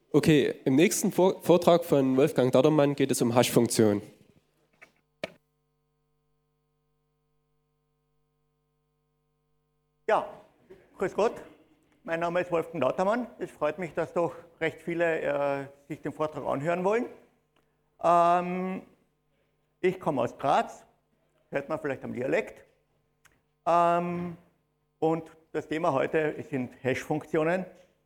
Okay, im nächsten Vortrag von Wolfgang Dadermann geht es um Hash-Funktionen. Ja, grüß Gott. Mein Name ist Wolfgang Dadermann. Es freut mich, dass doch recht viele sich den Vortrag anhören wollen. Ich komme aus Graz, hört man vielleicht am Dialekt. Und das Thema heute sind Hash-Funktionen.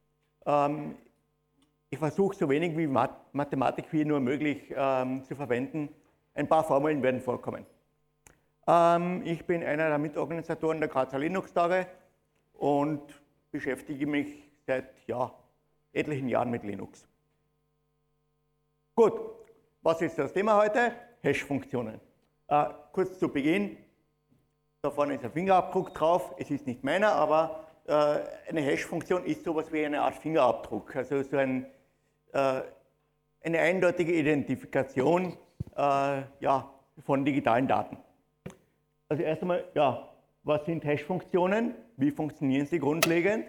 Ich versuche so wenig wie Mathematik wie nur möglich zu verwenden. Ein paar Formeln werden vorkommen. Ich bin einer der Mitorganisatoren der Grazer Linux-Tage und beschäftige mich seit etlichen Jahren mit Linux. Gut, was ist das Thema heute? Hash-Funktionen. Kurz zu Beginn, da vorne ist ein Fingerabdruck drauf. Es ist nicht meiner, aber eine Hash-Funktion ist sowas wie eine Art Fingerabdruck, also so eine eindeutige Identifikation von digitalen Daten. Also erst einmal, was sind Hash-Funktionen? Wie funktionieren sie grundlegend?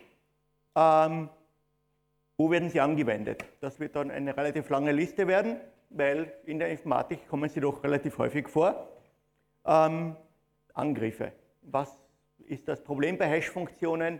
Wo werden sie angewendet? Das wird dann eine relativ lange Liste werden, weil in der Informatik kommen sie doch relativ häufig vor. Angriffe. Was ist das Problem bei Hash-Funktionen?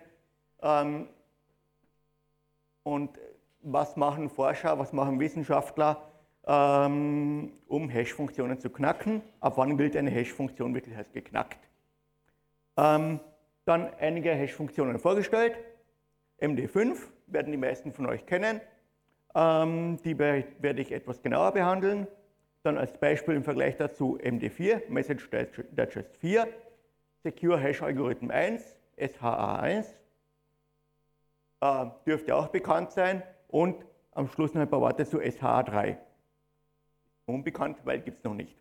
Und was machen Forscher, was machen Wissenschaftler, um Hash-Funktionen zu knacken? Ab wann gilt eine Hash-Funktion wirklich als geknackt? Dann einige Hash-Funktionen vorgestellt. MD5 werden die meisten von euch kennen. Die werde ich etwas genauer behandeln. Dann als Beispiel im Vergleich dazu MD4, Message Digest 4, Secure Hash Algorithm 1, SHA-1. Dürfte auch bekannt sein. Und am Schluss noch ein paar Worte zu SHA-3. Unbekannt, weil gibt es noch nicht.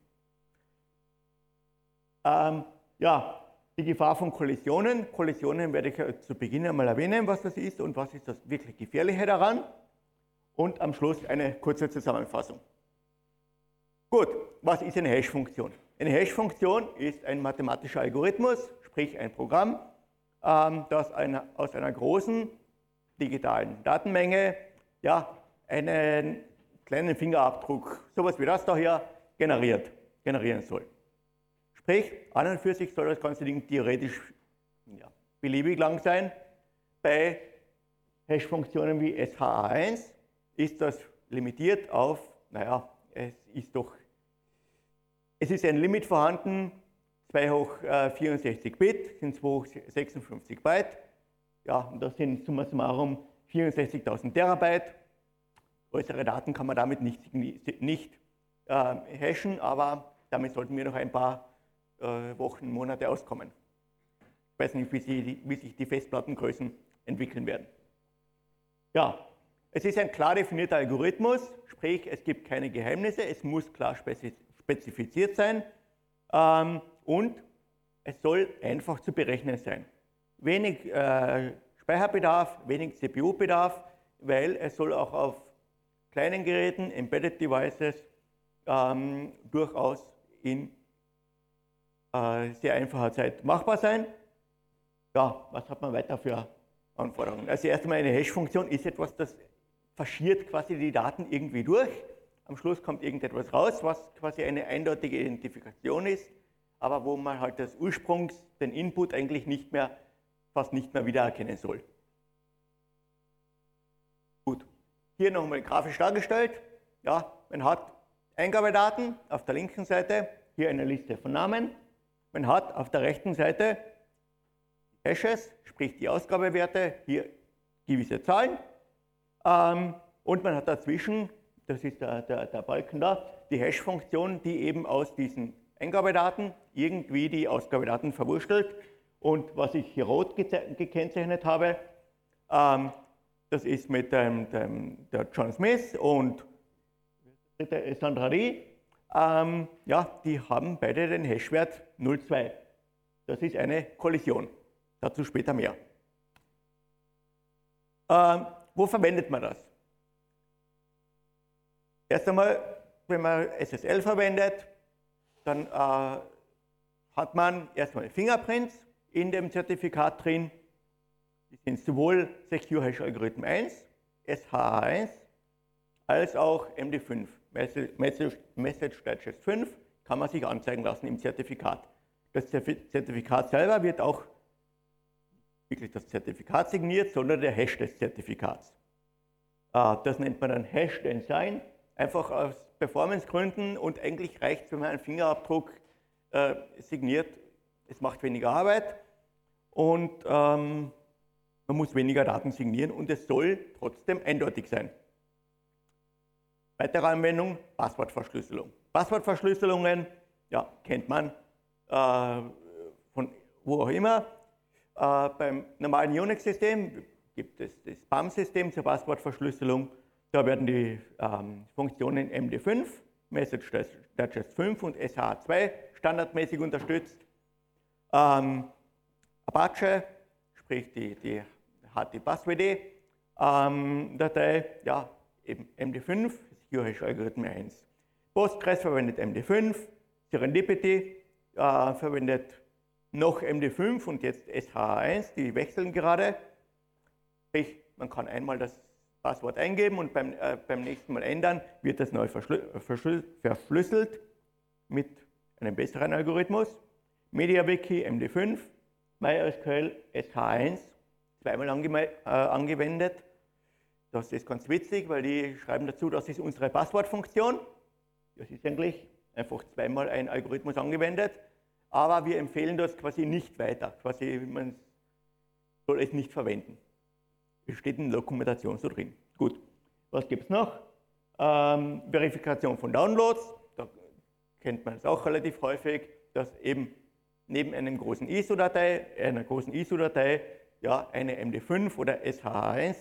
Die Gefahr von Kollisionen. Kollisionen werde ich zu Beginn einmal erwähnen, was das ist und was ist das wirklich Gefährliche daran. Und am Schluss eine kurze Zusammenfassung. Gut, was ist eine Hash-Funktion? Eine Hash-Funktion ist ein mathematischer Algorithmus, sprich ein Programm, das aus einer großen digitalen Datenmenge einen kleinen Fingerabdruck, sowas wie das da hier, generieren soll. Sprich, an und für sich soll das ganze Ding theoretisch beliebig lang sein. Bei Hash-Funktionen wie SHA-1 ist das limitiert auf, es ist ein Limit vorhanden, 2 hoch 64 Bit sind 2 hoch 56 Byte. Ja, und das sind summa summarum 64.000 Terabyte. Größere Daten kann man damit nicht hashen, aber damit sollten wir noch ein paar Wochen, Monate auskommen. Ich weiß nicht, wie sich die Festplattengrößen entwickeln werden. Ja, es ist ein klar definierter Algorithmus, sprich, es gibt keine Geheimnisse, es muss klar spezifiziert sein und es soll einfach zu berechnen sein. Wenig Speicherbedarf, wenig CPU-Bedarf, weil es soll auch auf kleinen Geräten, Embedded Devices, durchaus in sehr einfacher Zeit machbar sein. Ja, was hat man weiter für Anforderungen? Also erst einmal eine Hash-Funktion ist etwas, das faschiert quasi die Daten irgendwie durch. Am Schluss kommt irgendetwas raus, was quasi eine eindeutige Identifikation ist, aber wo man halt das den Input eigentlich fast nicht mehr wiedererkennen soll. Gut, hier nochmal grafisch dargestellt. Ja, man hat Eingabedaten auf der linken Seite, hier eine Liste von Namen. Man hat auf der rechten Seite Hashes, sprich die Ausgabewerte, hier gewisse Zahlen. Und man hat dazwischen, das ist der Balken da, die Hash-Funktion, die eben aus diesen Eingabedaten irgendwie die Ausgabedaten verwurstelt. Und was ich hier rot gekennzeichnet habe, das ist mit der John Smith und Sandra Lee. Die haben beide den Hashwert 0,2. Das ist eine Kollision. Dazu später mehr. Wo verwendet man das? Erst einmal, wenn man SSL verwendet, dann hat man erstmal Fingerprints in dem Zertifikat drin. Die sind sowohl Secure Hash Algorithm 1, SHA-1, als auch MD5, Message Digest 5, kann man sich anzeigen lassen im Zertifikat. Das Zertifikat selber wird auch wirklich das Zertifikat signiert, sondern der Hash des Zertifikats. Das nennt man dann Hash-Design, einfach aus Performancegründen, und eigentlich reicht es, wenn man einen Fingerabdruck signiert. Es macht weniger Arbeit und man muss weniger Daten signieren und es soll trotzdem eindeutig sein. Weitere Anwendung, Passwortverschlüsselung. Passwortverschlüsselungen, ja, kennt man von wo auch immer. Beim normalen Unix-System gibt es das PAM-System zur Passwortverschlüsselung. Da werden die Funktionen MD5, Message Digest 5 und SHA-2 standardmäßig unterstützt. Apache, sprich die HT-Passwd-Datei, ja, eben MD5, Secure-Hash-Algorithmen 1. Postgres verwendet MD5, Serendipity verwendet noch MD5 und jetzt SHA-1, die wechseln gerade. Sprich, man kann einmal das Passwort eingeben und beim nächsten Mal ändern, wird das neu verschlüsselt mit einem besseren Algorithmus. MediaWiki MD5, MySQL SHA-1, zweimal angewendet. Das ist ganz witzig, weil die schreiben dazu, das ist unsere Passwortfunktion. Das ist eigentlich einfach zweimal ein Algorithmus angewendet, aber wir empfehlen das quasi nicht weiter. Quasi, man soll es nicht verwenden. Es steht in der Dokumentation so drin. Gut, was gibt es noch? Verifikation von Downloads, da kennt man es auch relativ häufig, dass eben neben einer großen ISO-Datei, ja, eine MD5 oder SHA-1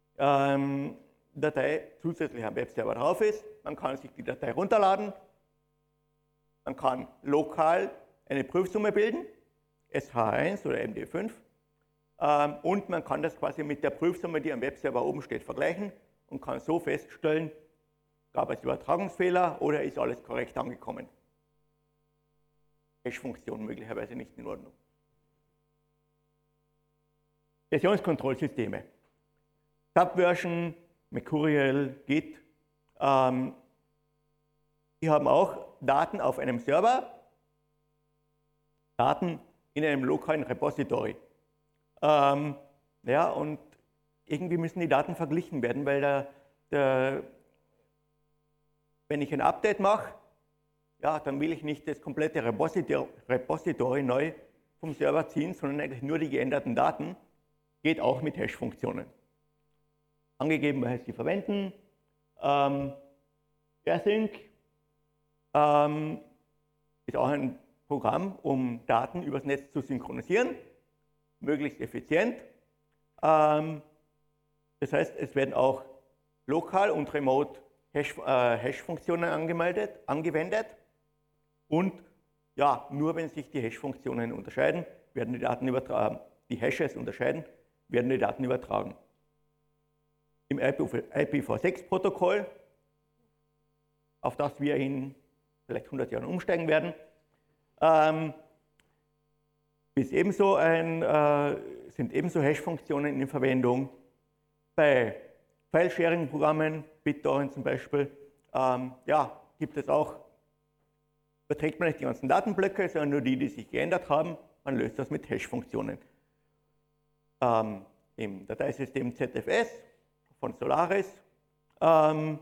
Datei zusätzlich am Webserver drauf ist. Man kann sich die Datei runterladen, man kann lokal eine Prüfsumme bilden, SHA-1 oder MD5, und man kann das quasi mit der Prüfsumme, die am Webserver oben steht, vergleichen und kann so feststellen, gab es Übertragungsfehler oder ist alles korrekt angekommen. Hash-Funktion möglicherweise nicht in Ordnung. Versionskontrollsysteme. Subversion, Mercurial, Git, die haben auch Daten auf einem Server, Daten in einem lokalen Repository. Ja, und irgendwie müssen die Daten verglichen werden, weil wenn ich ein Update mache, ja, dann will ich nicht das komplette Repository neu vom Server ziehen, sondern eigentlich nur die geänderten Daten. Geht auch mit Hash-Funktionen. Angegeben, was sie verwenden. AirSync ist auch ein Programm, um Daten übers Netz zu synchronisieren, möglichst effizient. Das heißt, es werden auch lokal und remote Hash-Funktionen angewendet. Und ja, nur wenn sich die Hash-Funktionen unterscheiden, werden die Daten übertragen. Die Hashes unterscheiden, werden die Daten übertragen. Im IPv6-Protokoll, auf das wir in vielleicht 100 Jahren umsteigen werden, sind ebenso Hash-Funktionen in Verwendung. Bei File-Sharing-Programmen, BitTorrent zum Beispiel, ja, gibt es auch, überträgt man nicht die ganzen Datenblöcke, sondern nur die sich geändert haben. Man löst das mit Hash-Funktionen. Im Dateisystem ZFS von Solaris, ja,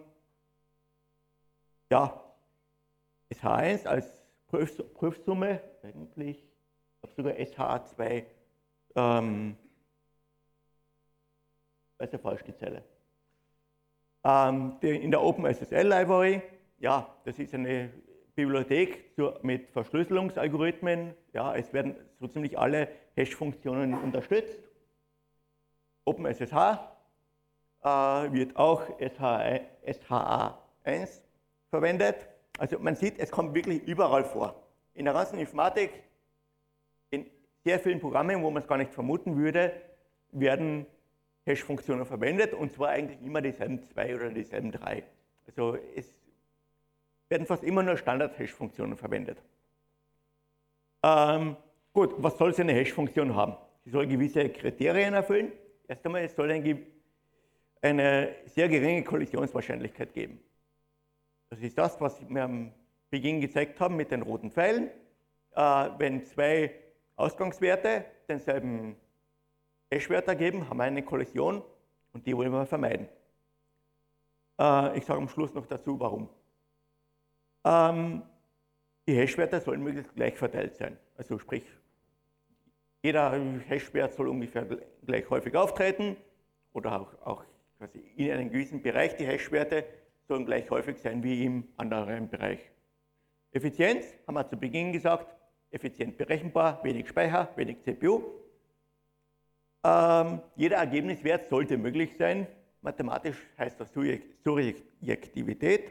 SHA-1 als Prüfsumme, eigentlich, ich glaube sogar SHA-2, ist ja falsch die Zelle. In der OpenSSL Library, ja, das ist eine Bibliothek mit Verschlüsselungsalgorithmen, ja, es werden so ziemlich alle Hash-Funktionen unterstützt. OpenSSH wird auch SHA-1 verwendet. Also man sieht, es kommt wirklich überall vor. In der ganzen Informatik, in sehr vielen Programmen, wo man es gar nicht vermuten würde, werden Hash-Funktionen verwendet, und zwar eigentlich immer dieselben zwei oder dieselben drei. Also es werden fast immer nur Standard-Hash-Funktionen verwendet. Gut, was soll so eine Hash-Funktion haben? Sie soll gewisse Kriterien erfüllen. Erst einmal, es soll ein eine sehr geringe Kollisionswahrscheinlichkeit geben. Das ist das, was wir am Beginn gezeigt haben mit den roten Pfeilen. Wenn zwei Ausgangswerte denselben Hashwert ergeben, haben wir eine Kollision und die wollen wir vermeiden. Ich sage am Schluss noch dazu, warum. Die Hashwerte sollen möglichst gleich verteilt sein. Also sprich, jeder Hashwert soll ungefähr gleich häufig auftreten oder auch quasi in einem gewissen Bereich die Hashwerte sollen gleich häufig sein wie im anderen Bereich. Effizienz, haben wir zu Beginn gesagt, effizient berechenbar, wenig Speicher, wenig CPU. Jeder Ergebniswert sollte möglich sein. Mathematisch heißt das Surjektivität.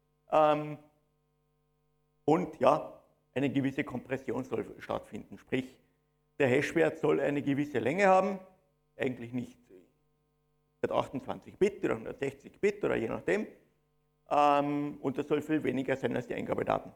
Und ja, eine gewisse Kompression soll stattfinden. Sprich, der Hashwert soll eine gewisse Länge haben, eigentlich nicht 128 Bit oder 160 Bit oder je nachdem. Und das soll viel weniger sein als die Eingabedaten.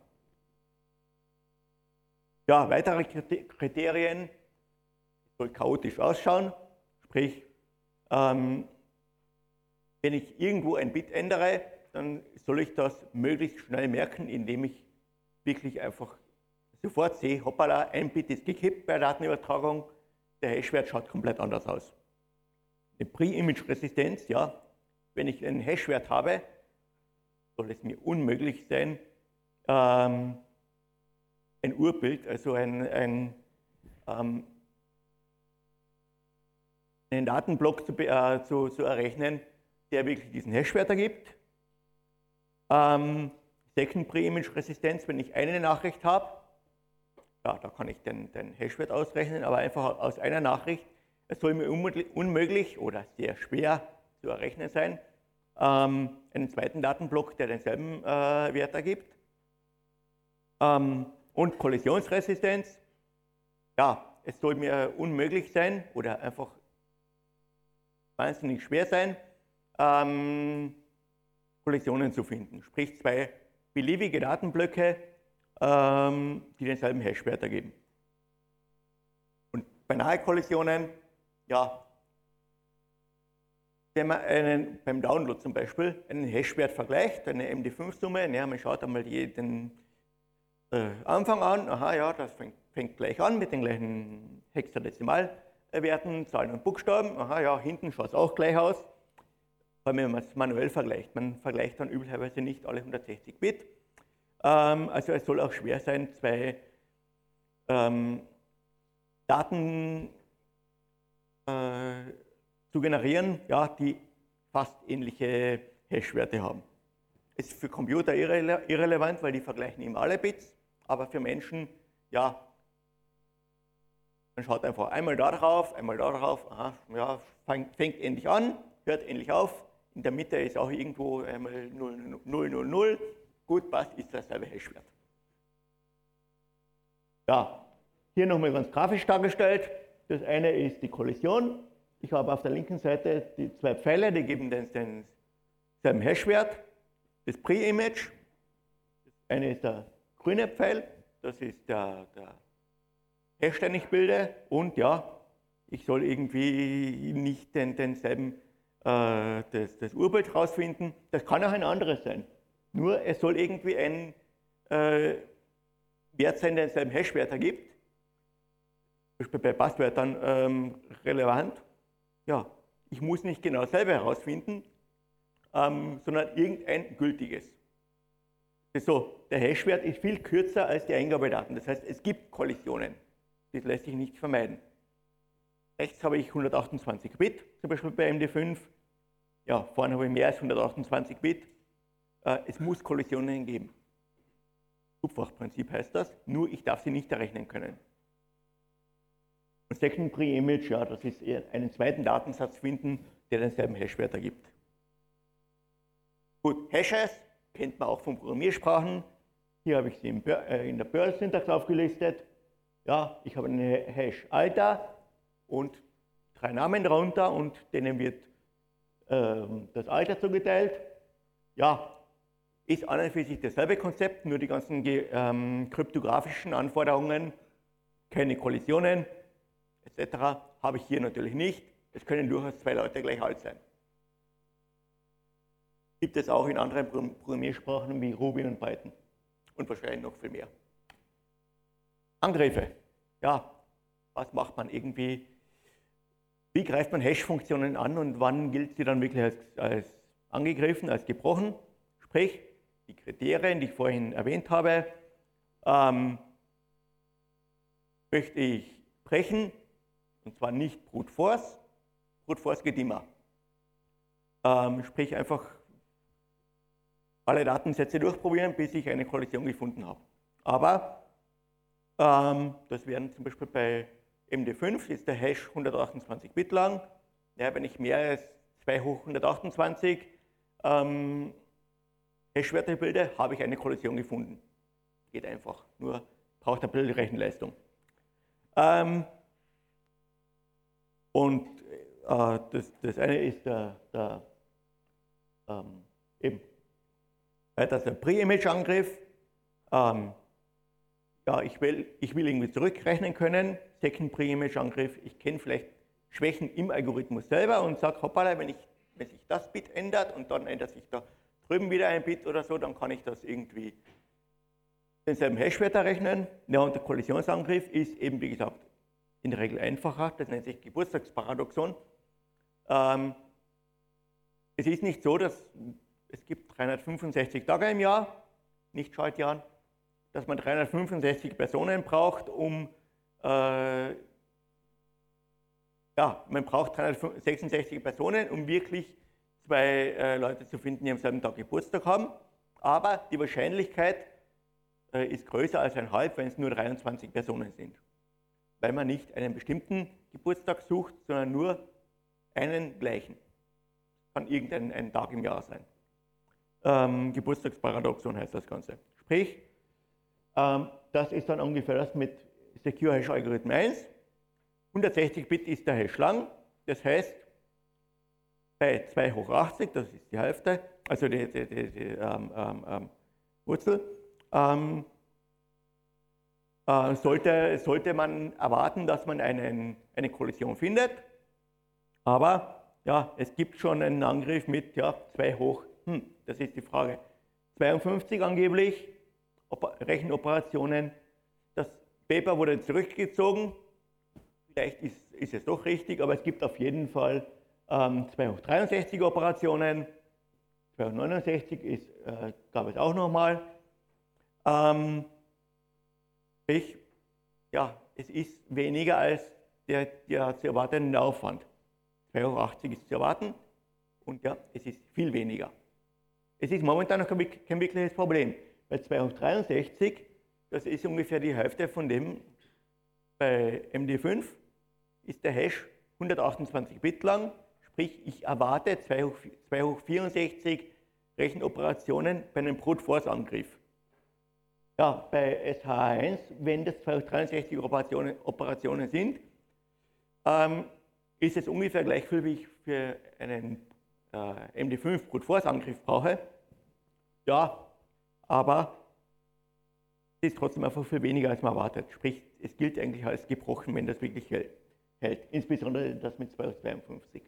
Ja, weitere Kriterien, es soll chaotisch ausschauen, sprich, wenn ich irgendwo ein Bit ändere, dann soll ich das möglichst schnell merken, indem ich wirklich einfach sofort sehe, hoppala, ein Bit ist gekippt bei der Datenübertragung, der Hashwert schaut komplett anders aus. Eine Pre-Image-Resistenz, ja, wenn ich einen Hashwert habe, soll es mir unmöglich sein, ein Urbild, also einen Datenblock zu errechnen, der wirklich diesen Hashwert ergibt. Second Pre-Image-Resistenz, wenn ich eine Nachricht habe, ja, da kann ich den Hashwert ausrechnen, aber einfach aus einer Nachricht, es soll mir unmöglich oder sehr schwer zu errechnen sein, einen zweiten Datenblock, der denselben Wert ergibt. Und Kollisionsresistenz, ja, es soll mir unmöglich sein oder einfach wahnsinnig schwer sein, Kollisionen zu finden. Sprich, zwei beliebige Datenblöcke, die denselben Hashwert ergeben. Und beinahe Kollisionen, ja, wenn man beim Download zum Beispiel einen Hashwert vergleicht, eine MD5-Summe, ja, man schaut einmal den Anfang an, aha, ja, das fängt gleich an mit den gleichen Hexadezimalwerten, Zahlen und Buchstaben, aha, ja, hinten schaut es auch gleich aus, weil wenn man es manuell vergleicht. Man vergleicht dann üblicherweise nicht alle 160 Bit. Also es soll auch schwer sein, zwei Daten zu generieren, ja, die fast ähnliche Hashwerte haben. Ist für Computer irrelevant, weil die vergleichen immer alle Bits, aber für Menschen, ja, man schaut einfach einmal da drauf, aha, ja, fängt endlich an, hört endlich auf, in der Mitte ist auch irgendwo einmal 0, 0, 0, 0, gut, passt, ist dasselbe Hashwert. Ja, hier nochmal ganz grafisch dargestellt, das eine ist die Kollision. Ich habe auf der linken Seite die zwei Pfeile, die geben denselben Hashwert. Das Pre-Image, das eine ist der grüne Pfeil, das ist der Hash, den ich bilde. Und ja, ich soll irgendwie nicht denselben das Urbild rausfinden. Das kann auch ein anderes sein. Nur es soll irgendwie ein Wert sein, der denselben Hashwert ergibt. Zum Beispiel bei Passwörtern relevant. Ja, ich muss nicht genau selber herausfinden, sondern irgendein gültiges. Das ist so, der Hashwert ist viel kürzer als die Eingabedaten. Das heißt, es gibt Kollisionen. Das lässt sich nicht vermeiden. Rechts habe ich 128 Bit, zum Beispiel bei MD5. Ja, vorne habe ich mehr als 128 Bit. Es muss Kollisionen geben. Schubfachprinzip heißt das, nur ich darf sie nicht errechnen können. Und Second Pre-Image, ja, das ist eher einen zweiten Datensatz finden, der denselben Hashwert ergibt. Gut, Hashes kennt man auch von Programmiersprachen. Hier habe ich sie in der Perl-Syntax aufgelistet. Ja, ich habe eine Hash-Alter und 3 Namen darunter und denen wird das Alter zugeteilt. Ja, ist an und für sich dasselbe Konzept, nur die ganzen kryptografischen Anforderungen, keine Kollisionen etc. habe ich hier natürlich nicht. Es können durchaus zwei Leute gleich alt sein. Gibt es auch in anderen Programmiersprachen wie Ruby und Python und wahrscheinlich noch viel mehr. Angriffe. Ja, was macht man irgendwie? Wie greift man Hash-Funktionen an und wann gilt sie dann wirklich als angegriffen, als gebrochen? Sprich, die Kriterien, die ich vorhin erwähnt habe, möchte ich brechen, und zwar nicht Brute Force. Brute Force geht immer. Sprich, einfach alle Datensätze durchprobieren, bis ich eine Kollision gefunden habe. Aber das wären zum Beispiel bei MD5 ist der Hash 128 Bit lang. Ja, wenn ich mehr als 2 hoch 128 Hash-Werte bilde, habe ich eine Kollision gefunden. Geht einfach, nur braucht ein bisschen Rechenleistung. Das eine ist eben das ist der Pre-Image-Angriff. Ja, ich will irgendwie zurückrechnen können. Second Pre-Image-Angriff. Ich kenne vielleicht Schwächen im Algorithmus selber und sage, hoppala, wenn sich das Bit ändert und dann ändert sich da drüben wieder ein Bit oder so, dann kann ich das irgendwie denselben Hash-Wert errechnen. Ja, und der Kollisionsangriff ist eben, wie gesagt, in der Regel einfacher. Das nennt sich Geburtstagsparadoxon. Es ist nicht so, dass es gibt 365 Tage im Jahr, nicht Schaltjahren, dass man 365 Personen braucht, man braucht 366 Personen, um wirklich 2 Leute zu finden, die am selben Tag Geburtstag haben. Aber die Wahrscheinlichkeit ist größer als 1,5, wenn es nur 23 Personen sind. Weil man nicht einen bestimmten Geburtstag sucht, sondern nur einen gleichen. Kann irgendein Tag im Jahr sein. Geburtstagsparadoxon heißt das Ganze. Sprich, das ist dann ungefähr das mit Secure Hash Algorithmen 1. 160 Bit ist der Hash lang, das heißt, bei 2 hoch 80, das ist die Hälfte, also die Wurzel, sollte man erwarten, dass man eine Kollision findet. Aber ja, es gibt schon einen Angriff mit 2 hoch, das ist die Frage, 52 angeblich, Rechenoperationen. Das Paper wurde zurückgezogen, vielleicht ist es doch richtig, aber es gibt auf jeden Fall 2 hoch 63 Operationen, 2 hoch 69 gab es auch nochmal. Es ist weniger als der zu erwartende Aufwand. 2 hoch 80 ist zu erwarten und ja, es ist viel weniger. Es ist momentan noch kein wirkliches Problem. Bei 2 hoch 63, das ist ungefähr die Hälfte von dem bei MD5, ist der Hash 128 Bit lang, sprich ich erwarte 2 hoch 64 Rechenoperationen bei einem Brute Force Angriff. Ja, bei SH1, wenn das 2 hoch 63 Operationen sind, ist es ungefähr gleich viel, wie ich für einen MD5 Brute Force Angriff brauche. Ja, aber es ist trotzdem einfach viel weniger, als man erwartet. Sprich, es gilt eigentlich als gebrochen, wenn das wirklich hält. Insbesondere das mit 2 hoch 52.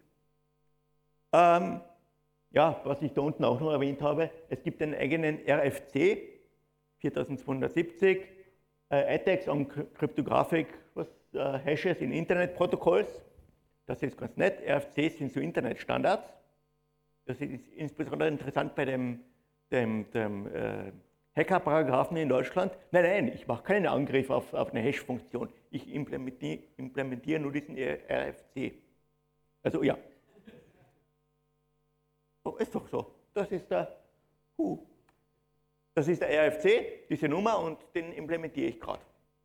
Was ich da unten auch noch erwähnt habe, es gibt einen eigenen RFC 4270, Attacks on Cryptographic Hashes in Internet Protocols. Das ist ganz nett. RFCs sind so Internetstandards. Das ist insbesondere interessant bei dem Hacker-Paragraphen in Deutschland. Nein, ich mache keinen Angriff auf eine Hash-Funktion. Ich implementiere nur diesen RFC. Also ja. Oh, ist doch so. Das ist der RFC, diese Nummer, und den implementiere ich gerade.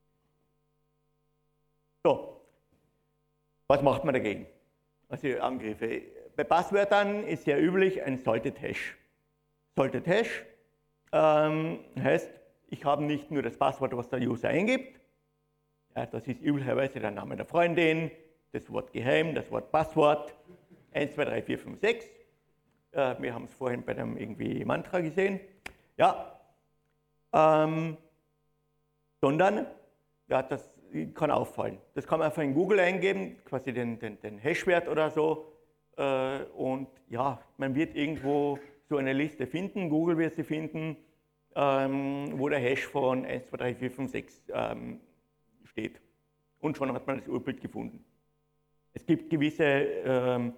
So, was macht man dagegen? Also Angriffe. Bei Passwörtern ist sehr üblich ein Salted Hash. Salted Hash heißt, ich habe nicht nur das Passwort, was der User eingibt, das ist üblicherweise der Name der Freundin, das Wort Geheim, das Wort Passwort, 1, 2, 3, 4, 5, 6. Wir haben es vorhin bei dem irgendwie Mantra gesehen. Ja, sondern, das kann auffallen. Das kann man einfach in Google eingeben, quasi den Hashwert oder so. Und ja, man wird irgendwo so eine Liste finden, Google wird sie finden, wo der Hash von 1, 2, 3, 4, 5, 6 steht. Und schon hat man das Urbild gefunden. Es gibt gewisse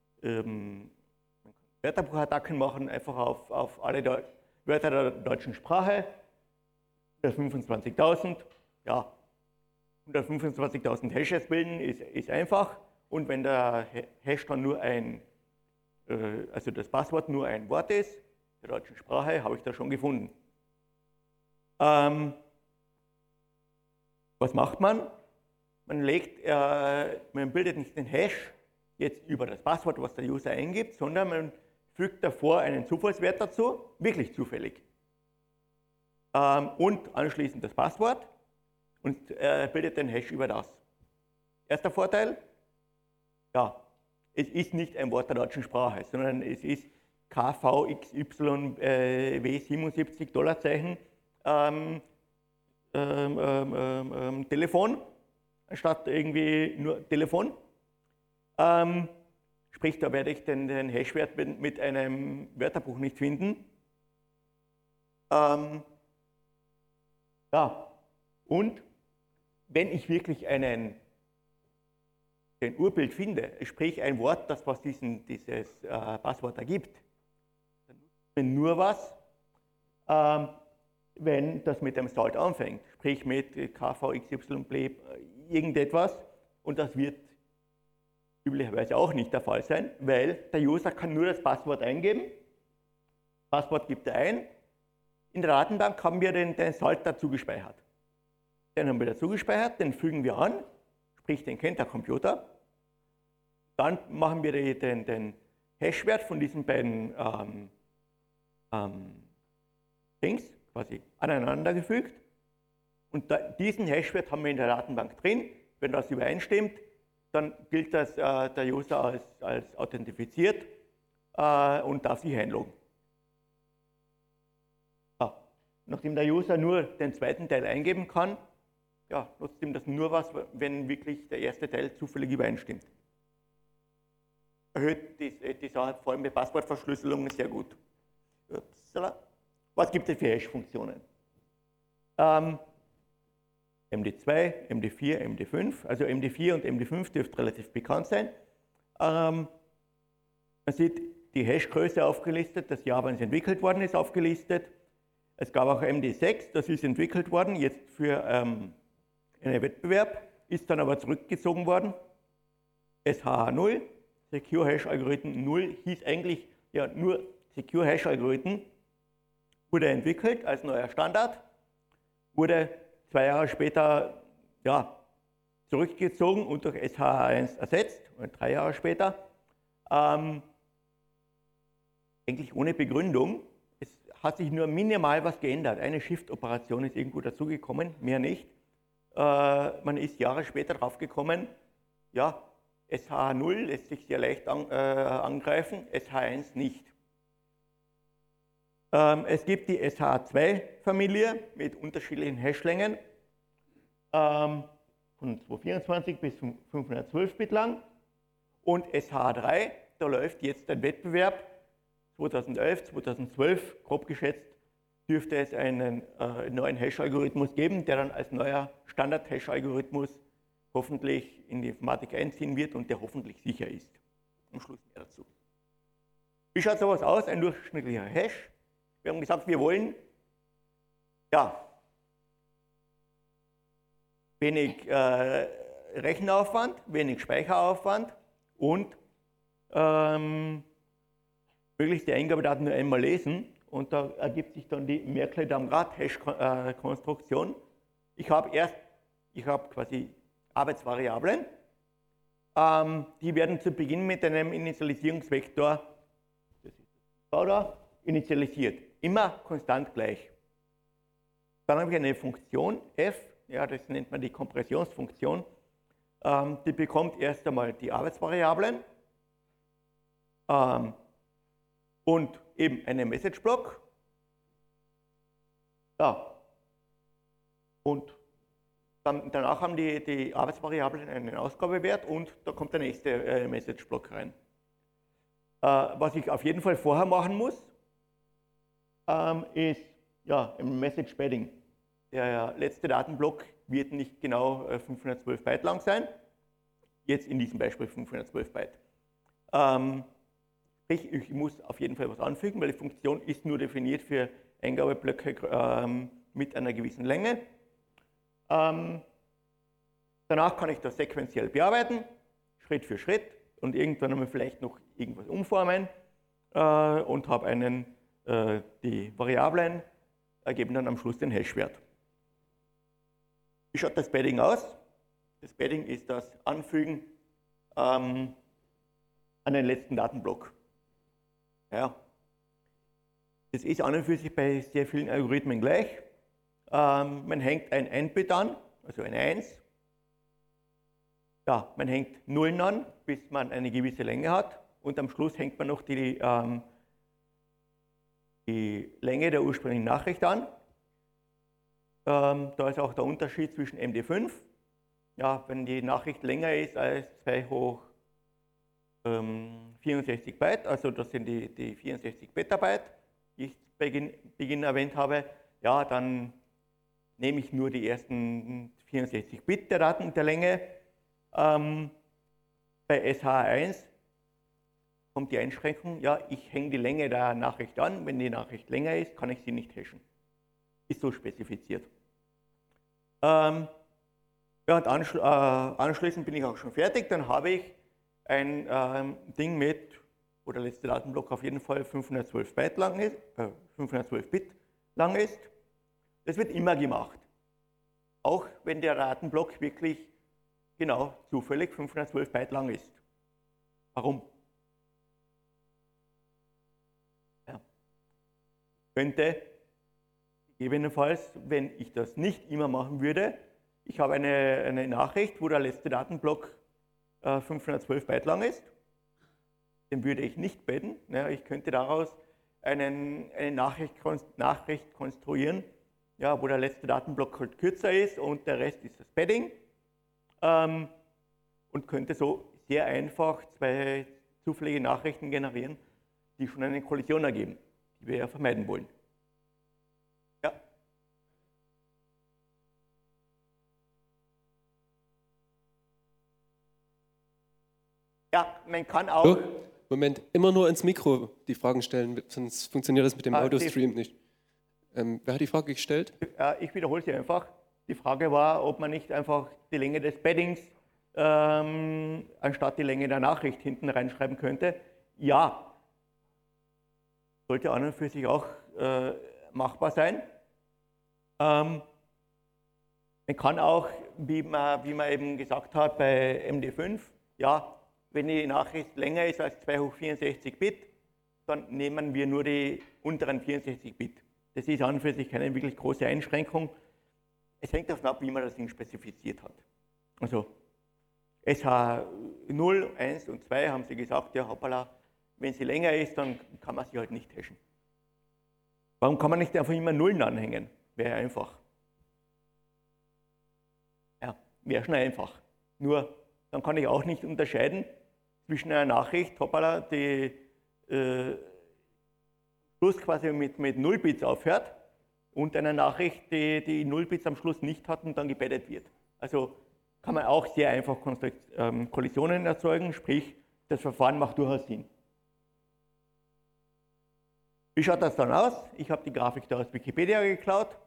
Wörterbuchattacken machen, einfach auf alle Wörter der deutschen Sprache. 125.000, ja, 125.000 Hashes bilden ist einfach. Und wenn der Hash dann nur also das Passwort nur ein Wort ist, der deutschen Sprache, habe ich das schon gefunden. Was macht man? Man bildet nicht den Hash jetzt über das Passwort, was der User eingibt, sondern man fügt davor einen Zufallswert dazu, wirklich zufällig. Und anschließend das Passwort und bildet den Hash über das. Erster Vorteil, ja, es ist nicht ein Wort der deutschen Sprache, sondern es ist KVXYW77 Dollarzeichen Telefon, anstatt irgendwie nur Telefon. Sprich, da werde ich den Hashwert mit einem Wörterbuch nicht finden. Ja, und wenn ich wirklich den Urbild finde, sprich ein Wort, das was dieses Passwort ergibt, dann nutzt man nur was, wenn das mit dem Salt anfängt, sprich mit KVXY irgendetwas, und das wird üblicherweise auch nicht der Fall sein, weil der User kann nur das Passwort eingeben, Passwort gibt er ein, in der Datenbank haben wir den Salt dazu gespeichert. Den haben wir dazu gespeichert, den fügen wir an, sprich den kennt der Computer. Dann machen wir den Hashwert von diesen beiden Dings quasi aneinander gefügt. Und diesen Hashwert haben wir in der Datenbank drin. Wenn das übereinstimmt, dann gilt das der User als authentifiziert und darf sich einloggen. Ja. Nachdem der User nur den zweiten Teil eingeben kann, ja, nutzt ihm das nur was, wenn wirklich der erste Teil zufällig übereinstimmt. Erhöht die Sache, vor allem bei Passwortverschlüsselung, sehr gut. Was gibt es für Hash-Funktionen? MD2, MD4, MD5, also MD4 und MD5 dürfte relativ bekannt sein. Man sieht die Hashgröße aufgelistet, das Jahr, wann es entwickelt worden ist, aufgelistet. Es gab auch MD6, das ist entwickelt worden, jetzt für einen Wettbewerb, ist dann aber zurückgezogen worden. SHA-0, Secure Hash Algorithm 0, hieß eigentlich ja nur Secure Hash Algorithm, wurde entwickelt als neuer Standard, wurde 2 Jahre später ja, zurückgezogen und durch SHA-1 ersetzt, oder 3 Jahre später. Eigentlich ohne Begründung. Es hat sich nur minimal was geändert. Eine Shift-Operation ist irgendwo dazugekommen, mehr nicht. Man ist Jahre später drauf gekommen, ja, SHA-0 lässt sich sehr leicht angreifen, SHA-1 nicht. Es gibt die SHA-2-Familie mit unterschiedlichen Hashlängen, von 224 bis 512 Bit lang, und SHA-3, da läuft jetzt ein Wettbewerb, 2011, 2012, grob geschätzt, dürfte es einen neuen Hash-Algorithmus geben, der dann als neuer Standard-Hash-Algorithmus hoffentlich in die Informatik einziehen wird und der hoffentlich sicher ist. Am Schluss mehr dazu. Wie schaut sowas aus, ein durchschnittlicher Hash? Wir haben gesagt, wir wollen ja, wenig Rechenaufwand, wenig Speicheraufwand und möglichst die Eingabedaten nur einmal lesen. Und da ergibt sich dann die Merkle-Damgard-Hash-Konstruktion. Ich habe quasi Arbeitsvariablen, die werden zu Beginn mit einem Initialisierungsvektor, das ist da, initialisiert. Immer konstant gleich. Dann habe ich eine Funktion f, ja, das nennt man die Kompressionsfunktion, die bekommt erst einmal die Arbeitsvariablen und eben einen Message-Block. Ja. Und danach haben die Arbeitsvariablen einen Ausgabewert und da kommt der nächste Message-Block rein. Was ich auf jeden Fall vorher machen muss, ist ja, im Message Padding. Der letzte Datenblock wird nicht genau 512 Byte lang sein. Jetzt in diesem Beispiel 512 Byte. Sprich, ich muss auf jeden Fall was anfügen, weil die Funktion ist nur definiert für Eingabeblöcke mit einer gewissen Länge. Danach kann ich das sequenziell bearbeiten, Schritt für Schritt, und irgendwann einmal vielleicht noch irgendwas umformen und habe die Variablen ergeben dann am Schluss den Hashwert. Wie schaut das Padding aus? Das Padding ist das Anfügen an den letzten Datenblock. Ja. Das ist an und für sich bei sehr vielen Algorithmen gleich. Man hängt ein Endbit an, also eine 1. Ja, man hängt Nullen an, bis man eine gewisse Länge hat. Und am Schluss hängt man noch die Länge der ursprünglichen Nachricht an. Da ist auch der Unterschied zwischen MD5. Ja, wenn die Nachricht länger ist als 2 hoch 64 Byte, also das sind die 64 Petabyte, die ich zu Beginn erwähnt habe, ja, dann nehme ich nur die ersten 64 Bit der Länge. Bei SH1 kommt die Einschränkung, ja, ich hänge die Länge der Nachricht an, wenn die Nachricht länger ist, kann ich sie nicht hashen. Ist so spezifiziert. Ja, und anschließend bin ich auch schon fertig, dann habe ich ein Ding mit, wo der letzte Datenblock auf jeden Fall 512 Bit lang ist. Das wird immer gemacht. Auch wenn der Datenblock wirklich genau zufällig 512 Byte lang ist. Warum? Ja. Könnte gegebenenfalls, wenn ich das nicht immer machen würde, ich habe eine Nachricht, wo der letzte Datenblock 512 Byte lang ist, den würde ich nicht padden. Ja, ich könnte daraus eine Nachricht konstruieren, ja, wo der letzte Datenblock halt kürzer ist und der Rest ist das Padding. Und könnte so sehr einfach 2 zufällige Nachrichten generieren, die schon eine Kollision ergeben, die wir ja vermeiden wollen. Ja. Ja, man kann auch... So, Moment, immer nur ins Mikro die Fragen stellen, sonst funktioniert das mit dem Audio-Stream nicht. Wer hat die Frage gestellt? Ich wiederhole sie einfach. Die Frage war, ob man nicht einfach die Länge des Paddings anstatt die Länge der Nachricht hinten reinschreiben könnte. Ja, sollte an und für sich auch machbar sein. Man kann auch, wie man eben gesagt hat, bei MD5, ja, wenn die Nachricht länger ist als 2 hoch 64 Bit, dann nehmen wir nur die unteren 64 Bit. Das ist an und für sich keine wirklich große Einschränkung. Es hängt davon ab, wie man das Ding spezifiziert hat. Also SH0, 1 und 2 haben sie gesagt, ja hoppala, wenn sie länger ist, dann kann man sie halt nicht hashen. Warum kann man nicht einfach immer Nullen anhängen? Wäre einfach. Ja, wäre schon einfach. Nur, dann kann ich auch nicht unterscheiden zwischen einer Nachricht, hoppala, die Schluss quasi mit 0 Bits aufhört und einer Nachricht, die 0 Bits am Schluss nicht hat und dann gepaddet wird. Also kann man auch sehr einfach Kollisionen erzeugen, sprich, das Verfahren macht durchaus Sinn. Wie schaut das dann aus? Ich habe die Grafik da aus Wikipedia geklaut.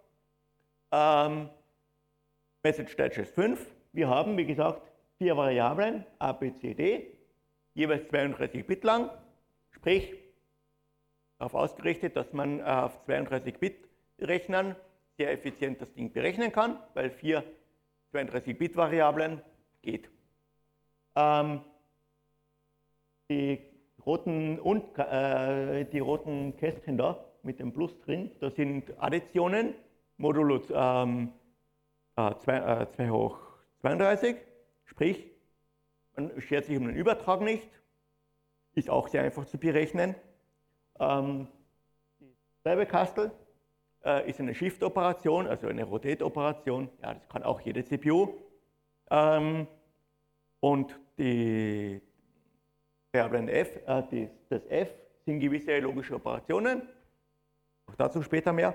Message Digest 5. Wir haben, wie gesagt, 4 Variablen, A, B, C, D, jeweils 32 Bit lang, sprich, darauf ausgerichtet, dass man auf 32 Bit Rechnern sehr effizient das Ding berechnen kann, weil 4 32-Bit-Variablen geht. Die roten Kästchen da mit dem Plus drin, das sind Additionen, modulo 2 hoch 32, sprich, man schert sich um den Übertrag nicht, ist auch sehr einfach zu berechnen. Die Treibekastel ist eine Shift-Operation, also eine Rotate-Operation, ja, das kann auch jede CPU. Und die Variablen F, das F sind gewisse logische Operationen. Auch dazu später mehr.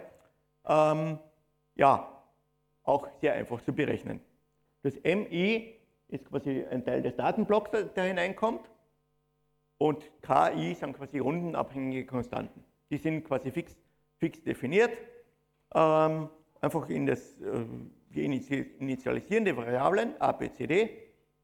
Ja, auch sehr einfach zu berechnen. Das MI ist quasi ein Teil des Datenblocks, der hineinkommt. Und KI sind quasi rundenabhängige Konstanten. Die sind quasi fix definiert. Einfach in wir initialisieren die Variablen A, B, C, D.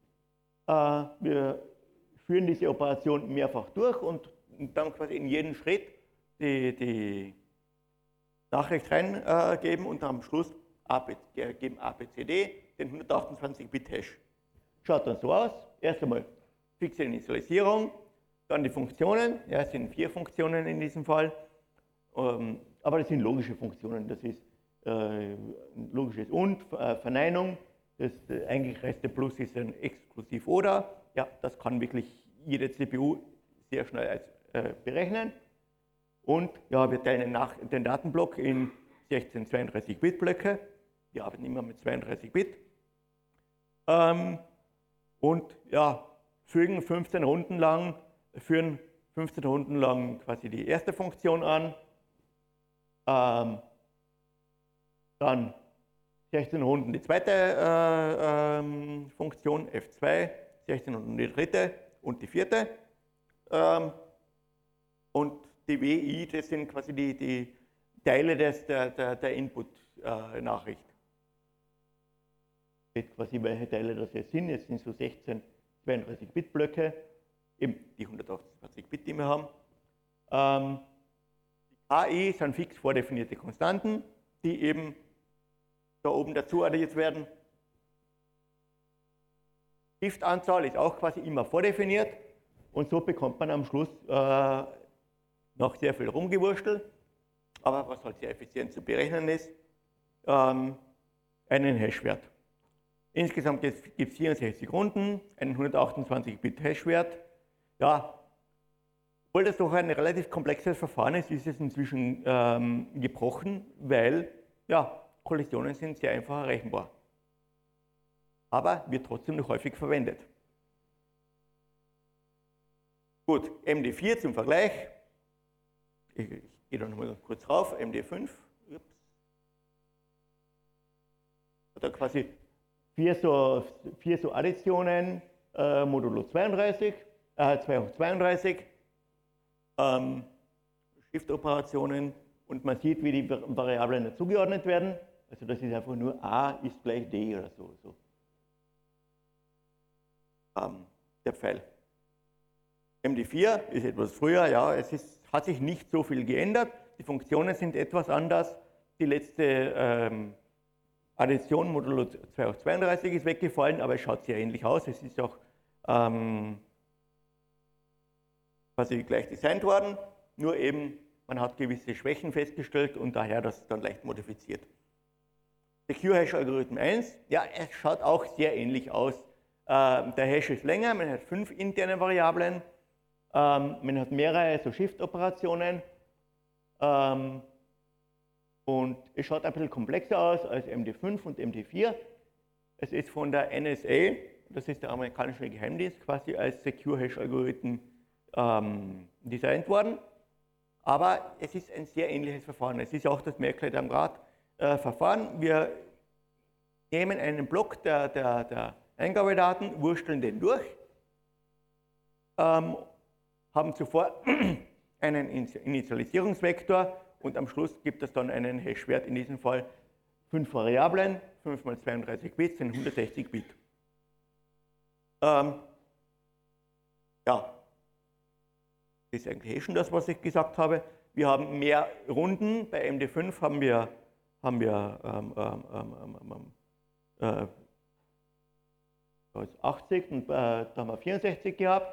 Wir führen diese Operation mehrfach durch und dann quasi in jeden Schritt die Nachricht reingeben und am Schluss geben A, B, C, D den 128-Bit-Hash. Schaut dann so aus. Erst einmal fixe Initialisierung, dann die Funktionen. Ja, es sind 4 Funktionen in diesem Fall. Aber das sind logische Funktionen. Das ist logisches Und, Verneinung. Das eingegrenzte Plus ist ein Exklusiv oder. Ja, das kann wirklich jede CPU sehr schnell berechnen. Und ja, wir teilen den Datenblock in 16 32-Bit-Blöcke. Wir arbeiten immer mit 32 Bit. Und ja, führen 15 Runden lang quasi die erste Funktion an. Dann 16 Runden die zweite Funktion, F2, 16 Runden die dritte und die vierte. Und die WI, das sind quasi die Teile der Input-Nachricht. Quasi welche Teile das jetzt sind. Jetzt sind so 16 32-Bit-Blöcke, eben die 128 Bit, die wir haben. Die KI sind fix vordefinierte Konstanten, die eben da oben dazu addiert werden. Shiftanzahl ist auch quasi immer vordefiniert und so bekommt man am Schluss noch sehr viel Rumgewurstel, aber was halt sehr effizient zu berechnen ist, einen Hashwert. Insgesamt gibt es 64 Runden, einen 128-Bit-Hashwert. Ja, obwohl das doch ein relativ komplexes Verfahren ist, ist es inzwischen gebrochen, weil ja, Kollisionen sind sehr einfach errechenbar. Aber wird trotzdem noch häufig verwendet. Gut, MD4 zum Vergleich. Ich gehe da nochmal kurz rauf, MD5. Ups. Da quasi vier so Additionen, modulo 32, 2 hoch 32, Shift-Operationen und man sieht, wie die Variablen dazugeordnet werden. Also das ist einfach nur A ist gleich D oder so. Der Pfeil. MD4 ist etwas früher, ja, hat sich nicht so viel geändert. Die Funktionen sind etwas anders. Die letzte Addition modulo 2 hoch 32 ist weggefallen, aber es schaut sehr ähnlich aus. Es ist auch quasi gleich designt worden, nur eben man hat gewisse Schwächen festgestellt und daher das dann leicht modifiziert. Secure Hash Algorithmen 1, ja, es schaut auch sehr ähnlich aus. Der Hash ist länger, man hat 5 interne Variablen, man hat mehrere so Shift-Operationen und es schaut ein bisschen komplexer aus als MD5 und MD4. Es ist von der NSA, das ist der amerikanische Geheimdienst, quasi als Secure Hash Algorithmen designt worden. Aber es ist ein sehr ähnliches Verfahren. Es ist auch das Merkel-Damgard-Verfahren. Wir nehmen einen Block der Eingabedaten, wursteln den durch, haben zuvor einen Initialisierungsvektor und am Schluss gibt es dann einen Hashwert, in diesem Fall 5 Variablen, 5 mal 32 Bit sind 160 Bit. Ja, das ist eigentlich eh schon das, was ich gesagt habe. Wir haben mehr Runden. Bei MD5 haben wir 80 und da haben wir 64 gehabt.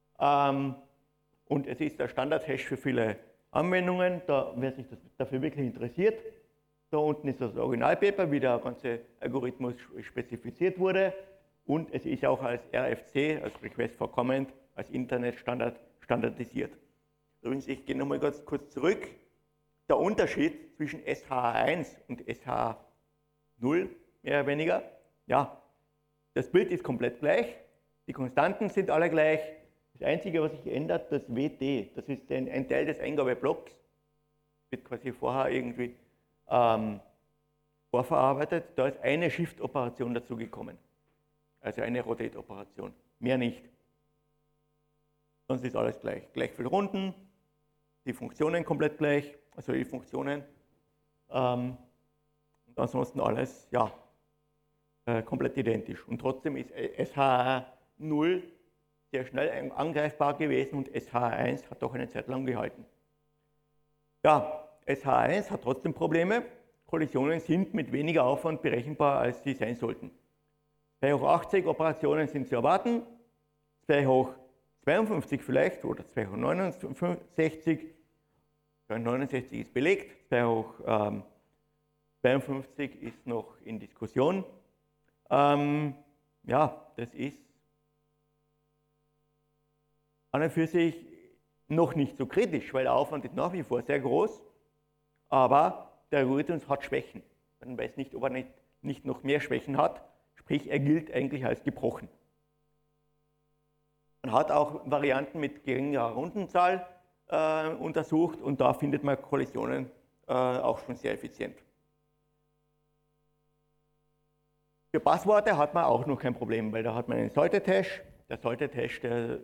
Und es ist der Standard-Hash für viele Anwendungen. Wer sich dafür wirklich interessiert, da unten ist das Originalpaper, wie der ganze Algorithmus spezifiziert wurde. Und es ist auch als RFC, als Request for Comment, als Internetstandard standardisiert. Übrigens, ich gehe nochmal ganz kurz zurück. Der Unterschied zwischen SHA1 und SHA0, mehr oder weniger, ja, das Bild ist komplett gleich, die Konstanten sind alle gleich. Das Einzige, was sich ändert, das WT, das ist ein Teil des Eingabeblocks. wird quasi vorher irgendwie vorverarbeitet. Da ist eine Shift-Operation dazugekommen, also eine Rotate-Operation, mehr nicht. Sonst ist alles gleich. Gleich viele Runden, die Funktionen komplett gleich, also die Funktionen. Und ansonsten alles, ja, komplett identisch. Und trotzdem ist SH0 sehr schnell angreifbar gewesen und SH1 hat doch eine Zeit lang gehalten. Ja, SH1 hat trotzdem Probleme. Kollisionen sind mit weniger Aufwand berechenbar, als sie sein sollten. 2 hoch 80 Operationen sind zu erwarten, 2 hoch 52 vielleicht oder 2 hoch 69. 69 ist belegt, 2 hoch 52 ist noch in Diskussion. Ja, das ist an und für sich noch nicht so kritisch, weil der Aufwand ist nach wie vor sehr groß, aber der Algorithmus hat Schwächen. Man weiß nicht, ob er nicht noch mehr Schwächen hat, sprich er gilt eigentlich als gebrochen. Man hat auch Varianten mit geringerer Rundenzahl untersucht und da findet man Kollisionen auch schon sehr effizient. Für Passworte hat man auch noch kein Problem, weil da hat man einen Salted-Hash. Der Salted-Hash,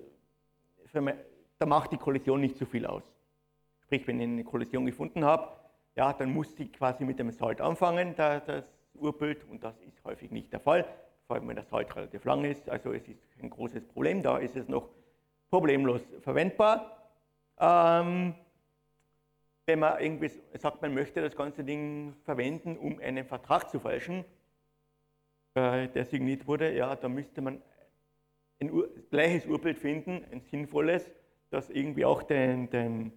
da macht die Kollision nicht so viel aus. Sprich, wenn ich eine Kollision gefunden habe, ja, dann muss sie quasi mit dem Salt anfangen, das Urbild, und das ist häufig nicht der Fall, vor allem wenn der Salt relativ lang ist, also es ist kein großes Problem, da ist es noch problemlos verwendbar. Wenn man irgendwie sagt, man möchte das ganze Ding verwenden, um einen Vertrag zu fälschen, der signiert wurde, ja, da müsste man ein gleiches Urbild finden, ein sinnvolles, das irgendwie auch denselben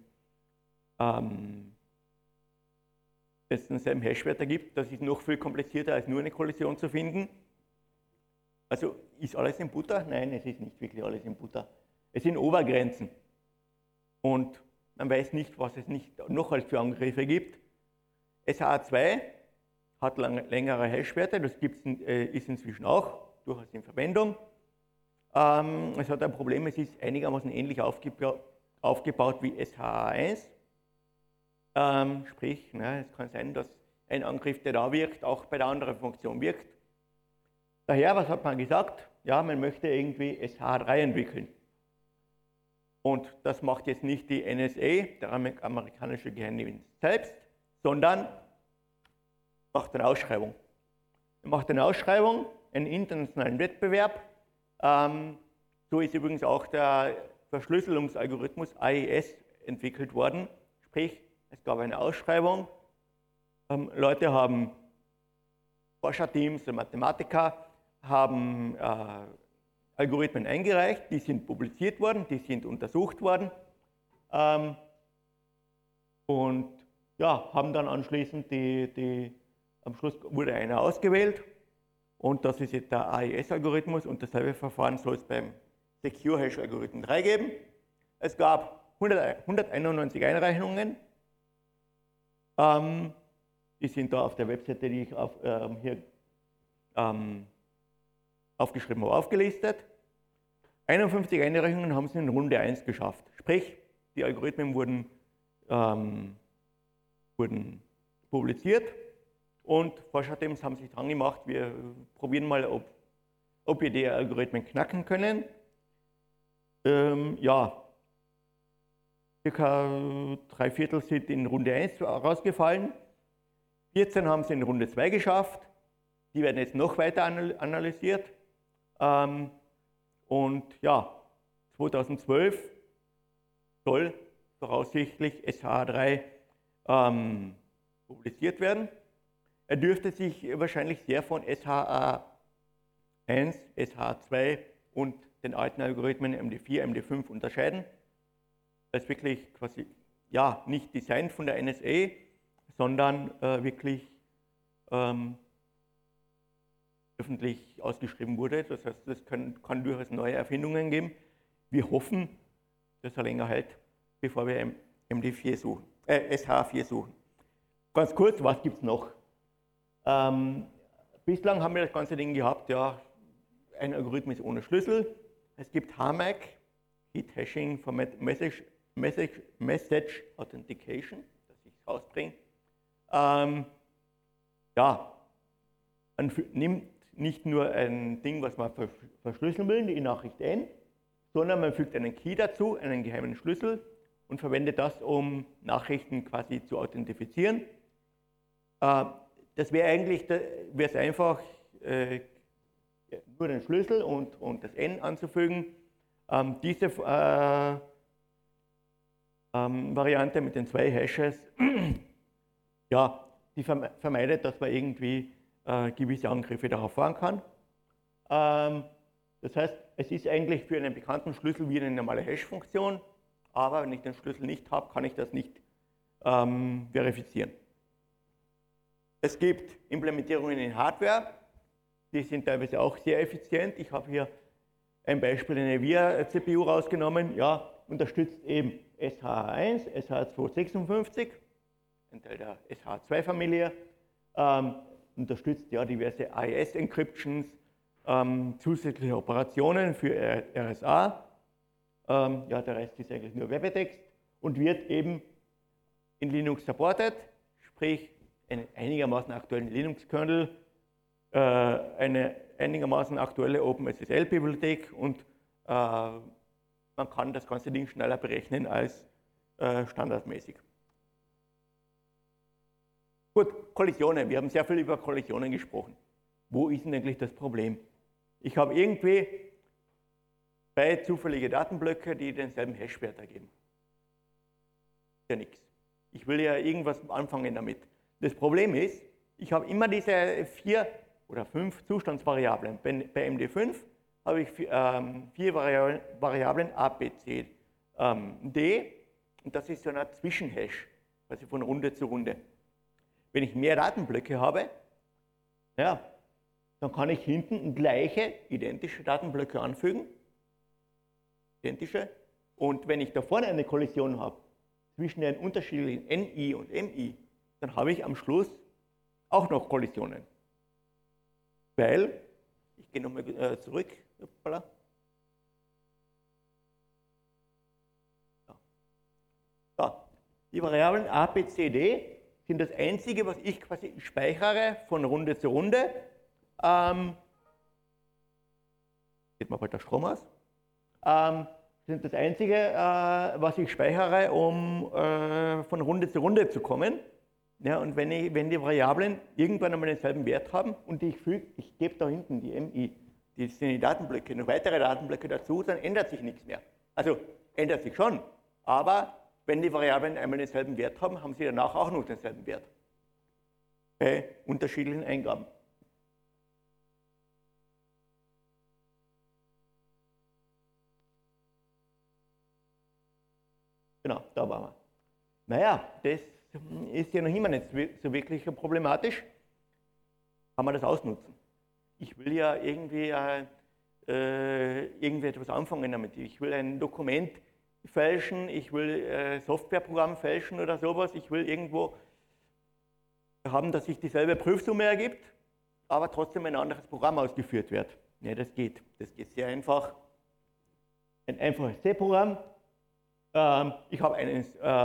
Hashwert ergibt. Das ist noch viel komplizierter, als nur eine Kollision zu finden. Also ist alles in Butter? Nein, es ist nicht wirklich alles in Butter. Es sind Obergrenzen. Und man weiß nicht, was es nicht noch als für Angriffe gibt. SHA-2 hat längere Hashwerte, das ist inzwischen auch durchaus in Verwendung. Es hat ein Problem, es ist einigermaßen ähnlich aufgebaut wie SHA-1. Sprich, es kann sein, dass ein Angriff, der da wirkt, auch bei der anderen Funktion wirkt. Daher, was hat man gesagt? Ja, man möchte irgendwie SH3 entwickeln. Und das macht jetzt nicht die NSA, der amerikanische Geheimdienst selbst, sondern macht eine Ausschreibung. Er macht eine Ausschreibung, einen internationalen Wettbewerb. So ist übrigens auch der Verschlüsselungsalgorithmus AES entwickelt worden. Sprich, es gab eine Ausschreibung. Leute haben, Forscherteams, Mathematiker, haben Algorithmen eingereicht, die sind publiziert worden, die sind untersucht worden und ja, haben dann anschließend am Schluss wurde einer ausgewählt und das ist jetzt der AES-Algorithmus und dasselbe Verfahren soll es beim Secure Hash Algorithmen 3 geben. Es gab 191 Einreichungen, die sind da auf der Webseite, die ich hier aufgeschrieben habe, aufgelistet. 51 Einreichungen haben es in Runde 1 geschafft. Sprich, die Algorithmen wurden publiziert und Forscherteams haben sich dran gemacht, wir probieren mal, ob wir die Algorithmen knacken können. Ja, circa 3/4 sind in Runde 1 rausgefallen. 14 haben es in Runde 2 geschafft. Die werden jetzt noch weiter analysiert. Und ja, 2012 soll voraussichtlich SHA-3 publiziert werden. Er dürfte sich wahrscheinlich sehr von SHA-1, SHA-2 und den alten Algorithmen MD4, MD5 unterscheiden. Das ist wirklich quasi, ja, nicht designt von der NSA, sondern wirklich öffentlich ausgeschrieben wurde. Das heißt, es kann durchaus neue Erfindungen geben. Wir hoffen, dass er länger hält, bevor wir MD4 suchen, SH4 suchen. Ganz kurz, was gibt es noch? Bislang haben wir das ganze Ding gehabt, ja, ein Algorithmus ohne Schlüssel. Es gibt HMAC, Heat Hashing for Message Authentication, das ist rausbringe. Ja, man nimmt nicht nur ein Ding, was man verschlüsseln will, die Nachricht N, sondern man fügt einen Key dazu, einen geheimen Schlüssel und verwendet das, um Nachrichten quasi zu authentifizieren. Das wäre eigentlich wär's einfach, nur den Schlüssel und das N anzufügen. Diese Variante mit den 2 Hashes, ja, die vermeidet, dass man irgendwie gewisse Angriffe darauf fahren kann. Das heißt, es ist eigentlich für einen bekannten Schlüssel wie eine normale Hash-Funktion, aber wenn ich den Schlüssel nicht habe, kann ich das nicht verifizieren. Es gibt Implementierungen in Hardware, die sind teilweise auch sehr effizient. Ich habe hier ein Beispiel, eine VIA-CPU rausgenommen, ja, unterstützt eben SHA-1, SHA-256, ein Teil der SHA-2-Familie, unterstützt ja diverse AES-Encryptions, zusätzliche Operationen für RSA, ja, der Rest ist eigentlich nur Webtext und wird eben in Linux supported, sprich einen einigermaßen aktuellen Linux-Kernel, eine einigermaßen aktuelle OpenSSL-Bibliothek und man kann das ganze Ding schneller berechnen als standardmäßig. Gut, Kollisionen. Wir haben sehr viel über Kollisionen gesprochen. Wo ist denn eigentlich das Problem? Ich habe irgendwie 2 zufällige Datenblöcke, die denselben Hashwert ergeben. Ja, nichts. Ich will ja irgendwas anfangen damit. Das Problem ist, ich habe immer diese 4 oder 5 Zustandsvariablen. Bei MD5 habe ich 4 Variablen A, B, C, D und das ist so eine Zwischenhash, also von Runde zu Runde. Wenn ich mehr Datenblöcke habe, ja, dann kann ich hinten gleiche, identische Datenblöcke anfügen. Identische. Und wenn ich da vorne eine Kollision habe, zwischen den unterschiedlichen NI und MI, dann habe ich am Schluss auch noch Kollisionen. Weil, ich gehe nochmal zurück, ja. Da, die Variablen A, B, C, D sind das Einzige, was ich quasi speichere von Runde zu Runde. Geht mal bald der Strom aus. Sind das Einzige, was ich speichere, um von Runde zu Runde zu kommen. Ja, und wenn die Variablen irgendwann einmal denselben Wert haben und ich gebe da hinten die MI, die sind die Datenblöcke, noch weitere Datenblöcke dazu, dann ändert sich nichts mehr. Also ändert sich schon, aber wenn die Variablen einmal denselben Wert haben, haben sie danach auch noch denselben Wert. Bei unterschiedlichen Eingaben. Genau, da waren wir. Naja, das ist ja noch immer nicht so wirklich problematisch. Kann man das ausnutzen? Ich will ja irgendwie etwas anfangen damit. Ich will ein Dokument fälschen, ich will Softwareprogramm fälschen oder sowas. Ich will irgendwo haben, dass sich dieselbe Prüfsumme ergibt, aber trotzdem ein anderes Programm ausgeführt wird. Ja, das geht. Das geht sehr einfach. Ein einfaches C-Programm. Ich habe einen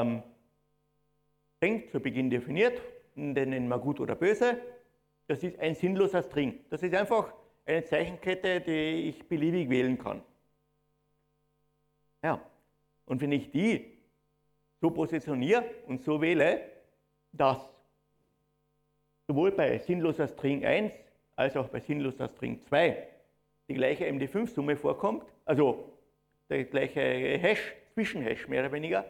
String zu Beginn definiert, den nennen wir gut oder böse. Das ist ein sinnloser String. Das ist einfach eine Zeichenkette, die ich beliebig wählen kann. Ja. Und wenn ich die so positioniere und so wähle, dass sowohl bei sinnloser String 1 als auch bei sinnloser String 2 die gleiche MD5-Summe vorkommt, also der gleiche Hash, Zwischenhash mehr oder weniger,